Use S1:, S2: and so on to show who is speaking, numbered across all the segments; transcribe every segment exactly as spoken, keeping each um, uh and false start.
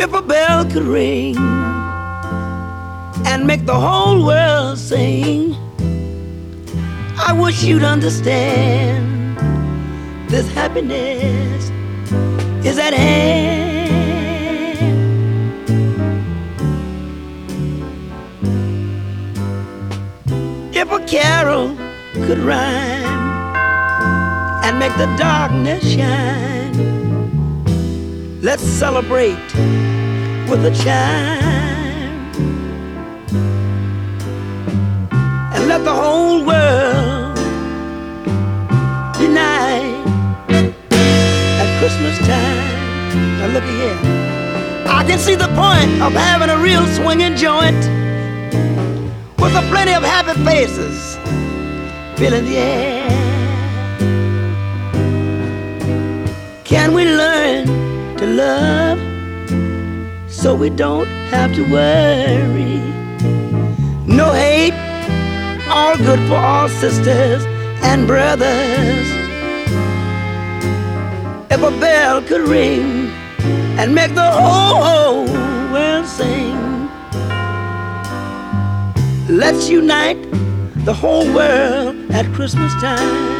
S1: If a bell could ring and make the whole world sing, I wish you'd understand this happiness is at hand. If a carol could rhyme and make the darkness shine, let's celebrate with a chime and let the whole world unite at Christmas time. Now look here, I can see the point of having a real swinging joint with a plenty of happy faces filling the air. Can we learn to love so we don't have to worry? No hate, all good for all sisters and brothers. If a bell could ring and make the whole world sing, let's unite the whole world at Christmas time.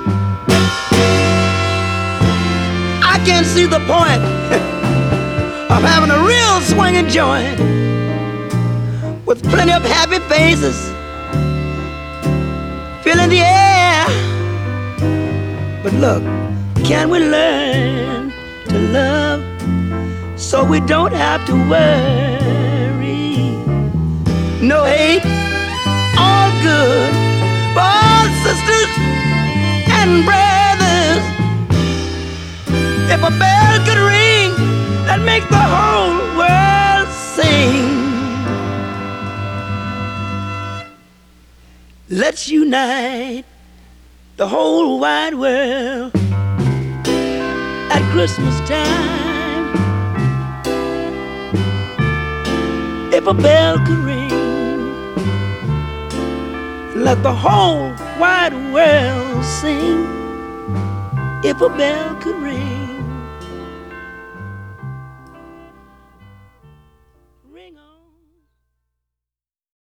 S1: I can see the point of having a real swinging joint with plenty of happy faces filling the air. But look, can we learn to love so we don't have to worry? No hate, all good for all sisters and brothers. If a bell could ring and make the whole world sing, let's unite the whole wide world at Christmas time. If a bell could ring, let the whole wide world sing. If a bell could ring.